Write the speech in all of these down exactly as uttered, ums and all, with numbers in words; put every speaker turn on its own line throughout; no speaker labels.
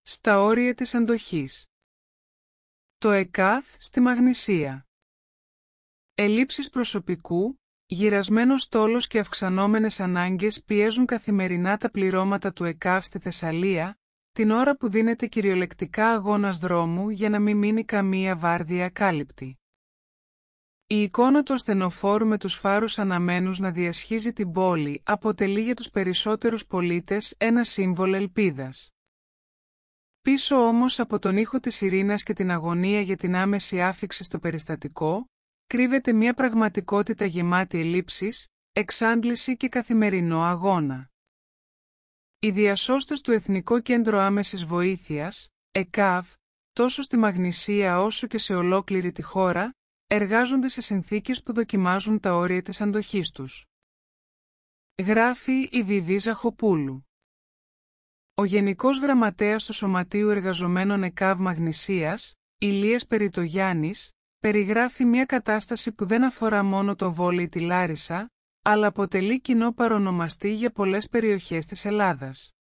στα όρια της αντοχής. Το ΕΚΑΒ στη Μαγνησία. Ελλείψεις προσωπικού, γυρασμένος στόλος και αυξανόμενες ανάγκες πιέζουν καθημερινά τα πληρώματα του ΕΚΑΒ στη Θεσσαλία, την ώρα που δίνεται κυριολεκτικά αγώνας δρόμου για να μην μείνει καμία βάρδια ακάλυπτη. Η εικόνα του ασθενοφόρου με τους φάρους αναμένους να διασχίζει την πόλη αποτελεί για τους περισσότερους πολίτες ένα σύμβολο ελπίδας. Πίσω όμως από τον ήχο της σιρήνας και την αγωνία για την άμεση άφιξη στο περιστατικό, κρύβεται μια πραγματικότητα γεμάτη ελλείψεις, εξάντληση και καθημερινό αγώνα. Οι διασώστες του Εθνικό Κέντρο Άμεσης Βοήθειας, ΕΚΑΒ, τόσο στη Μαγνησία όσο και σε ολόκληρη τη χώρα, εργάζονται σε συνθήκες που δοκιμάζουν τα όρια της αντοχής τους. Γράφει η Βιβί Ζαχοπούλου. Ο Γενικός Γραμματέας του Σωματείου Εργαζομένων ΕΚΑΒ Μαγνησίας, Ηλίας Περιτογιάννης, περιγράφει μια κατάσταση που δεν αφορά μόνο το Βόλι ή τη Λάρισα, αλλά αποτελεί κοινό παρονομαστή για πολλές περιοχές της Ελλάδας.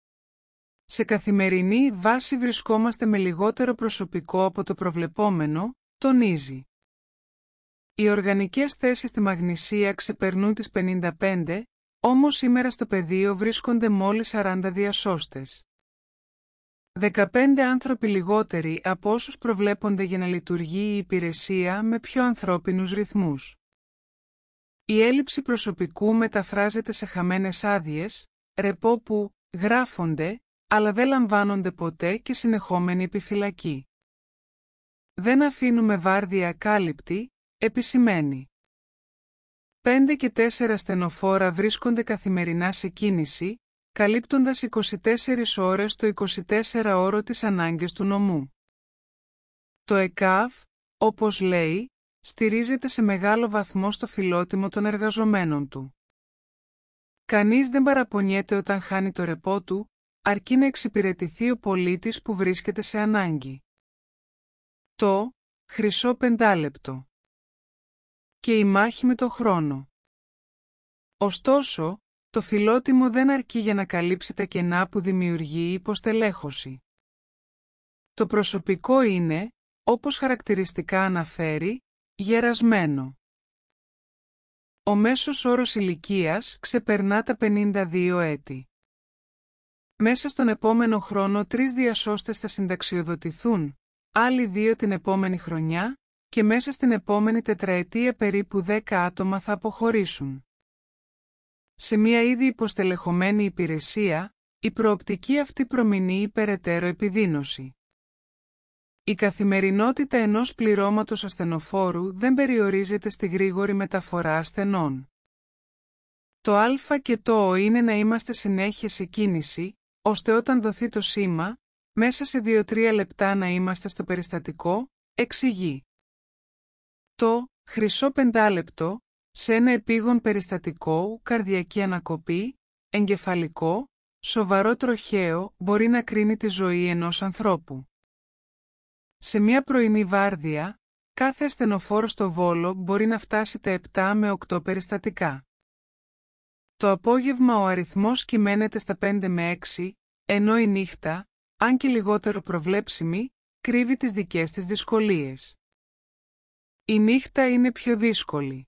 Σε καθημερινή βάση βρισκόμαστε με λιγότερο προσωπικό από το προβλεπόμενο, τονίζει. Οι οργανικές θέσεις στη Μαγνησία ξεπερνούν τις πενήντα πέντε, όμως σήμερα στο πεδίο βρίσκονται μόλις σαράντα διασώστες. δεκαπέντε άνθρωποι λιγότεροι από όσους προβλέπονται για να λειτουργεί η υπηρεσία με πιο ανθρώπινους ρυθμούς. Η έλλειψη προσωπικού μεταφράζεται σε χαμένες άδειες, ρεπό που γράφονται, αλλά δεν λαμβάνονται ποτέ και συνεχόμενη επιφυλακή. Δεν αφήνουμε βάρδια ακάλυπτη, επισημαίνει. Πέντε και τέσσερα στενοφόρα βρίσκονται καθημερινά σε κίνηση, καλύπτοντας είκοσι τέσσερις ώρες το εικοσιτέσσερα τις ανάγκες του νομού. Το ΕΚΑΒ, όπως λέει, στηρίζεται σε μεγάλο βαθμό στο φιλότιμο των εργαζομένων του. Κανείς δεν παραπονιέται όταν χάνει το ρεπό του, αρκεί να εξυπηρετηθεί ο πολίτης που βρίσκεται σε ανάγκη. Το χρυσό πεντάλεπτο. Και η μάχη με το χρόνο. Ωστόσο, το φιλότιμο δεν αρκεί για να καλύψει τα κενά που δημιουργεί η υποστελέχωση. Το προσωπικό είναι, όπως χαρακτηριστικά αναφέρει, γερασμένο. Ο μέσος όρος ηλικίας ξεπερνά τα πενήντα δύο έτη. Μέσα στον επόμενο χρόνο τρεις διασώστες θα συνταξιοδοτηθούν, άλλοι δύο την επόμενη χρονιά, και μέσα στην επόμενη τετραετία περίπου δέκα άτομα θα αποχωρήσουν. Σε μια ήδη υποστελεχωμένη υπηρεσία, η προοπτική αυτή προμηνύει υπεραιτέρω επιδείνωση. Η καθημερινότητα ενός πληρώματος ασθενοφόρου δεν περιορίζεται στη γρήγορη μεταφορά ασθενών. Το α και το ο είναι να είμαστε συνέχεια σε κίνηση, ώστε όταν δοθεί το σήμα, μέσα σε δύο τρία λεπτά να είμαστε στο περιστατικό, εξηγεί. Το χρυσό πεντάλεπτο, σε ένα επίγον περιστατικό, καρδιακή ανακοπή, εγκεφαλικό, σοβαρό τροχαίο, μπορεί να κρίνει τη ζωή ενός ανθρώπου. Σε μια πρωινή βάρδια, κάθε ασθενοφόρο στο Βόλο μπορεί να φτάσει τα επτά με οκτώ περιστατικά. Το απόγευμα ο αριθμός κυμαίνεται στα πέντε με έξι, ενώ η νύχτα, αν και λιγότερο προβλέψιμη, κρύβει τις δικές της δυσκολίες. Η νύχτα είναι πιο δύσκολη.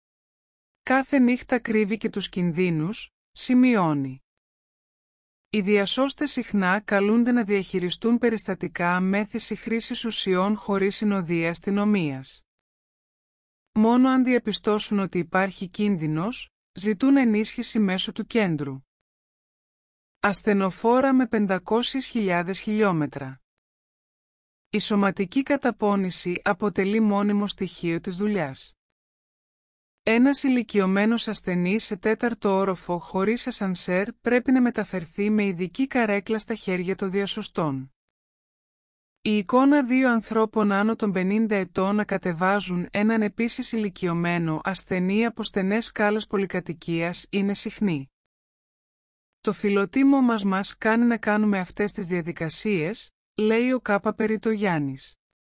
Κάθε νύχτα κρύβει και τους κινδύνους, σημειώνει. Οι διασώστες συχνά καλούνται να διαχειριστούν περιστατικά μέθηση χρήσης ουσιών χωρίς συνοδεία αστυνομίας. Μόνο αν διαπιστώσουν ότι υπάρχει κίνδυνος, ζητούν ενίσχυση μέσω του κέντρου. Ασθενοφόρα με πεντακόσιες χιλιάδες χιλιόμετρα. Η σωματική καταπώνηση αποτελεί μόνιμο στοιχείο της δουλειάς. Ένας ηλικιωμένος ασθενής σε τέταρτο όροφο χωρίς ασανσέρ πρέπει να μεταφερθεί με ειδική καρέκλα στα χέρια των διασωστών. Η εικόνα δύο ανθρώπων άνω των πενήντα ετών να κατεβάζουν έναν επίσης ηλικιωμένο ασθενή από στενές σκάλες πολυκατοικίας είναι συχνή. Το φιλοτίμο μας μας κάνει να κάνουμε αυτές τις διαδικασίες, λέει ο Κάπα Περιτογιάννης.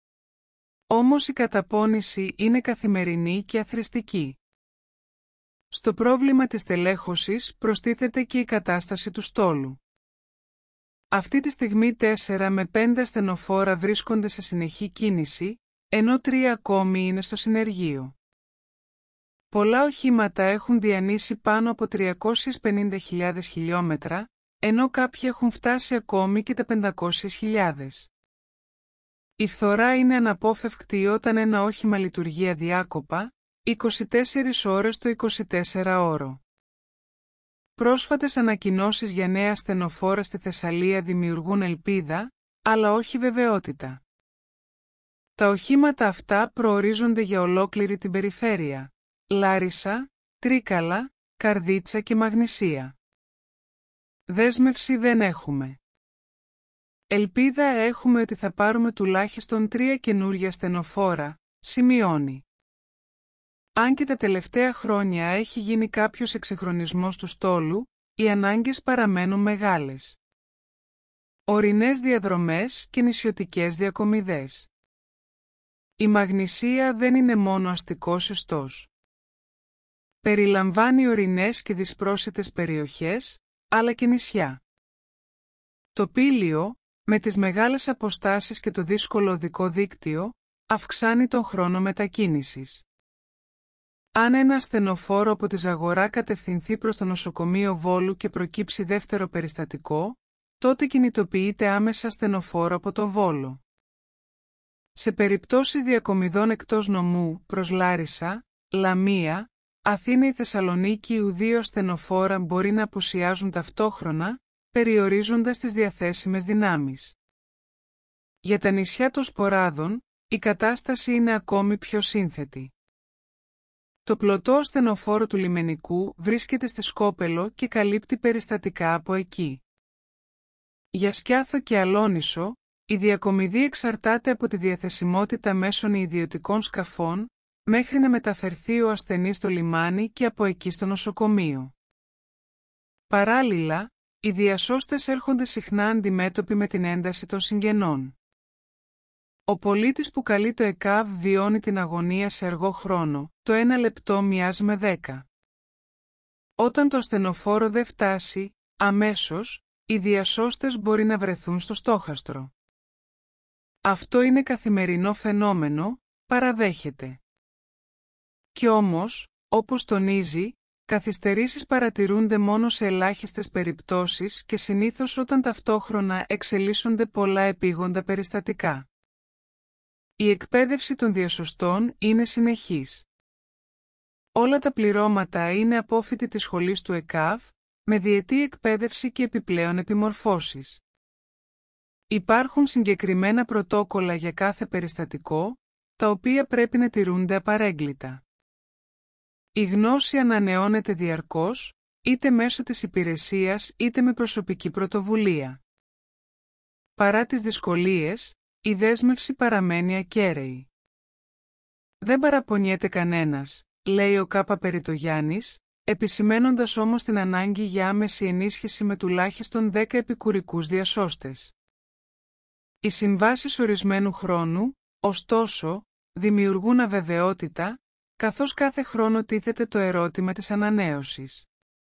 Όμως η καταπώνηση είναι καθημερινή και αθροιστική. Στο πρόβλημα της τελέχωσης προστίθεται και η κατάσταση του στόλου. Αυτή τη στιγμή τέσσερα με πέντε ασθενοφόρα βρίσκονται σε συνεχή κίνηση, ενώ τρία ακόμη είναι στο συνεργείο. Πολλά οχήματα έχουν διανύσει πάνω από τριακόσιες πενήντα χιλιάδες χιλιόμετρα, ενώ κάποιοι έχουν φτάσει ακόμη και τα πεντακόσιες χιλιάδες. Η φθορά είναι αναπόφευκτη όταν ένα όχημα λειτουργεί αδιάκοπα, είκοσι τέσσερις ώρες το εικοσιτέσσεραώρο. Πρόσφατες ανακοινώσεις για νέα ασθενοφόρα στη Θεσσαλία δημιουργούν ελπίδα, αλλά όχι βεβαιότητα. Τα οχήματα αυτά προορίζονται για ολόκληρη την περιφέρεια: Λάρισα, Τρίκαλα, Καρδίτσα και Μαγνησία. Δέσμευση δεν έχουμε. Ελπίδα έχουμε ότι θα πάρουμε τουλάχιστον τρία καινούργια ασθενοφόρα, σημειώνει. Αν και τα τελευταία χρόνια έχει γίνει κάποιος εξυγχρονισμός του στόλου, οι ανάγκες παραμένουν μεγάλες. Ορεινές διαδρομές και νησιωτικές διακομιδές. Η Μαγνησία δεν είναι μόνο αστικός ιστός. Περιλαμβάνει ορεινές και δυσπρόσιτες περιοχές, αλλά και νησιά. Το Πήλιο, με τις μεγάλες αποστάσεις και το δύσκολο οδικό δίκτυο, αυξάνει τον χρόνο μετακίνησης. Αν ένα ασθενοφόρο από τη Ζαγορά κατευθυνθεί προς το νοσοκομείο Βόλου και προκύψει δεύτερο περιστατικό, τότε κινητοποιείται άμεσα ασθενοφόρο από το Βόλο. Σε περιπτώσεις διακομιδών εκτός νομού προς Λάρισα, Λαμία, Αθήνα ή Θεσσαλονίκη, ου δύο ασθενοφόρα μπορεί να απουσιάζουν ταυτόχρονα, περιορίζοντας τις διαθέσιμες δυνάμεις. Για τα νησιά των Σποράδων, η κατάσταση είναι ακόμη πιο σύνθετη. Το πλωτό ασθενοφόρο του λιμενικού βρίσκεται στη Σκόπελο και καλύπτει περιστατικά από εκεί. Για Σκιάθο και Αλόνισο, η διακομιδή εξαρτάται από τη διαθεσιμότητα μέσων ιδιωτικών σκαφών, μέχρι να μεταφερθεί ο ασθενής στο λιμάνι και από εκεί στο νοσοκομείο. Παράλληλα, οι διασώστες έρχονται συχνά αντιμέτωποι με την ένταση των συγγενών. Ο πολίτης που καλεί το ΕΚΑΒ βιώνει την αγωνία σε αργό χρόνο, το ένα λεπτό μοιάζει με δέκα. Όταν το ασθενοφόρο δεν φτάσει, αμέσως, οι διασώστες μπορεί να βρεθούν στο στόχαστρο. Αυτό είναι καθημερινό φαινόμενο, παραδέχεται. Κι όμως, όπως τονίζει, καθυστερήσεις παρατηρούνται μόνο σε ελάχιστες περιπτώσεις και συνήθως όταν ταυτόχρονα εξελίσσονται πολλά επίγοντα περιστατικά. Η εκπαίδευση των διασωστών είναι συνεχής. Όλα τα πληρώματα είναι απόφοιτοι της σχολής του ΕΚΑΒ, με διετή εκπαίδευση και επιπλέον επιμορφώσεις. Υπάρχουν συγκεκριμένα πρωτόκολλα για κάθε περιστατικό, τα οποία πρέπει να τηρούνται απαρέγκλιτα. Η γνώση ανανεώνεται διαρκώς, είτε μέσω της υπηρεσίας είτε με προσωπική πρωτοβουλία. Παρά τις δυσκολίες, η δέσμευση παραμένει ακέραιη. Δεν παραπονιέται κανένας, λέει ο Κάπα Περιτογιάννης, επισημένοντας όμως την ανάγκη για άμεση ενίσχυση με τουλάχιστον δέκα επικουρικούς διασώστες. Οι συμβάσεις ορισμένου χρόνου, ωστόσο, δημιουργούν αβεβαιότητα, καθώς κάθε χρόνο τίθεται το ερώτημα της ανανέωσης.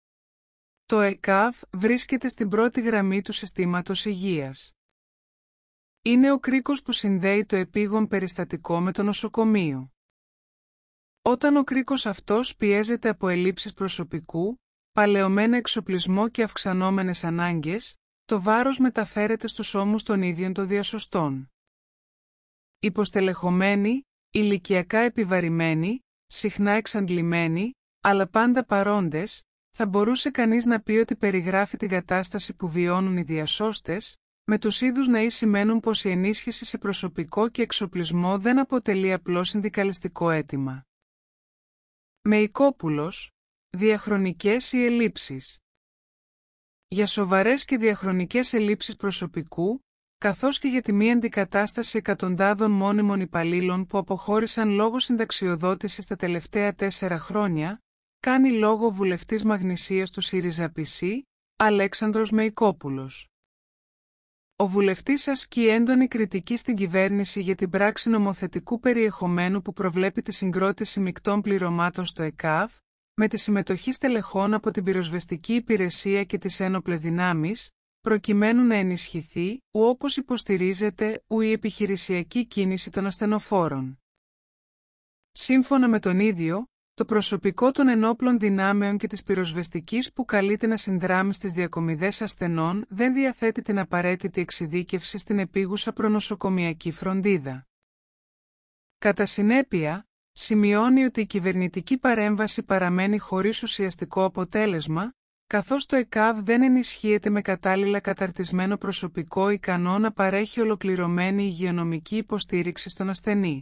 Το ΕΚΑΒ βρίσκεται στην πρώτη γραμμή του συστήματος υγείας. Είναι ο κρίκος που συνδέει το επίγον περιστατικό με το νοσοκομείο. Όταν ο κρίκος αυτός πιέζεται από ελλείψεις προσωπικού, παλαιωμένο εξοπλισμό και αυξανόμενες ανάγκες, το βάρος μεταφέρεται στους ώμους των ίδιων των διασωστών. Υποστελεχωμένοι, ηλικιακά επιβαρημένοι, συχνά εξαντλημένοι, αλλά πάντα παρόντες, θα μπορούσε κανείς να πει ότι περιγράφει την κατάσταση που βιώνουν οι διασώστες, με τους είδους να σημαίνουν πως η ενίσχυση σε προσωπικό και εξοπλισμό δεν αποτελεί απλώς συνδικαλιστικό αίτημα. Μεϊκόπουλος, διαχρονικές ή ελλείψεις. Για σοβαρές και διαχρονικές ελλείψεις προσωπικού, καθώς και για τη μη αντικατάσταση εκατοντάδων μόνιμων υπαλλήλων που αποχώρησαν λόγω συνταξιοδότησης τα τελευταία τέσσερα χρόνια, κάνει λόγο βουλευτής Μαγνησίας του ΣΥΡΙΖΑ ΠΣ, Αλέξανδρος Μεϊκόπουλος. Ο βουλευτής ασκεί έντονη κριτική στην κυβέρνηση για την πράξη νομοθετικού περιεχομένου που προβλέπει τη συγκρότηση μεικτών πληρωμάτων στο ΕΚΑΒ, με τη συμμετοχή στελεχών από την πυροσβεστική υπηρεσία και τις ένοπλες δυνάμεις, προκειμένου να ενισχυθεί, ου όπως υποστηρίζεται, ου η επιχειρησιακή κίνηση των ασθενοφόρων. Σύμφωνα με τον ίδιο, το προσωπικό των ενόπλων δυνάμεων και της πυροσβεστικής που καλείται να συνδράμει στις διακομιδές ασθενών δεν διαθέτει την απαραίτητη εξειδίκευση στην επίγουσα προνοσοκομιακή φροντίδα. Κατά συνέπεια, σημειώνει ότι η κυβερνητική παρέμβαση παραμένει χωρίς ουσιαστικό αποτέλεσμα, καθώς το ΕΚΑΒ δεν ενισχύεται με κατάλληλα καταρτισμένο προσωπικό ικανό να παρέχει ολοκληρωμένη υγειονομική υποστήριξη στον ασθενή.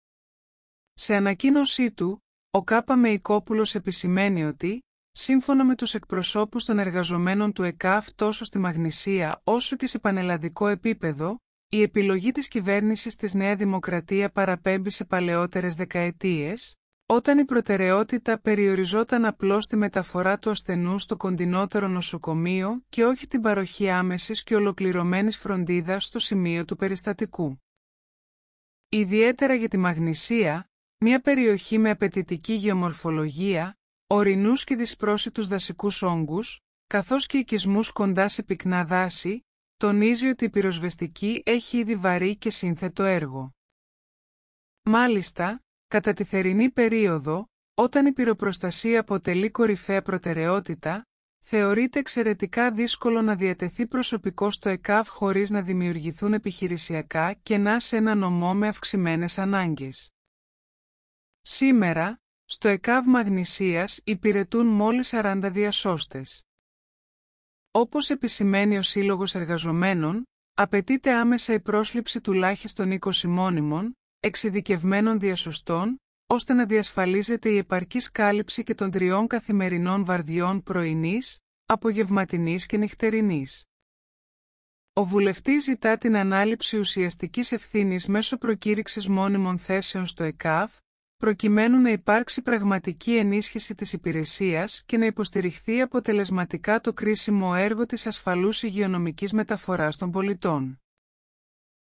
Σε ανακοίνωσή του, ο Κάπα Μεϊκόπουλος επισημαίνει ότι, σύμφωνα με τους εκπροσώπους των εργαζομένων του ΕΚΑΒ τόσο στη Μαγνησία όσο και σε πανελλαδικό επίπεδο, η επιλογή της κυβέρνησης της Νέα Δημοκρατία παραπέμπει σε παλαιότερες δεκαετίες, όταν η προτεραιότητα περιοριζόταν απλώς στη μεταφορά του ασθενού στο κοντινότερο νοσοκομείο και όχι την παροχή άμεσης και ολοκληρωμένης φροντίδας στο σημείο του περιστατικού. Ιδιαίτερα για τη Μαγνησία, μια περιοχή με απαιτητική γεωμορφολογία, ορεινούς και δυσπρόσιτους δασικούς όγκους, καθώς και οικισμούς κοντά σε πυκνά δάση, τονίζει ότι η πυροσβεστική έχει ήδη βαρύ και σύνθετο έργο. Μάλιστα, κατά τη θερινή περίοδο, όταν η πυροπροστασία αποτελεί κορυφαία προτεραιότητα, θεωρείται εξαιρετικά δύσκολο να διατεθεί προσωπικό στο ΕΚΑΒ χωρίς να δημιουργηθούν επιχειρησιακά κενά σε ένα νομό με αυξημένες ανάγκες. Σήμερα, στο ΕΚΑΒ Μαγνησίας υπηρετούν μόλις σαράντα διασώστες. Όπως επισημαίνει ο Σύλλογος Εργαζομένων, απαιτείται άμεσα η πρόσληψη τουλάχιστον είκοσι μόνιμων, εξειδικευμένων διασωστών, ώστε να διασφαλίζεται η επαρκής κάλυψη και των τριών καθημερινών βαρδιών πρωινής, απογευματινής και νυχτερινής. Ο βουλευτής ζητά την ανάληψη ουσιαστικής ευθύνης μέσω προκήρυξης μόνιμων θέσεων στο ΕΚΑΒ, προκειμένου να υπάρξει πραγματική ενίσχυση της υπηρεσίας και να υποστηριχθεί αποτελεσματικά το κρίσιμο έργο της ασφαλούς υγειονομικής μεταφοράς των πολιτών.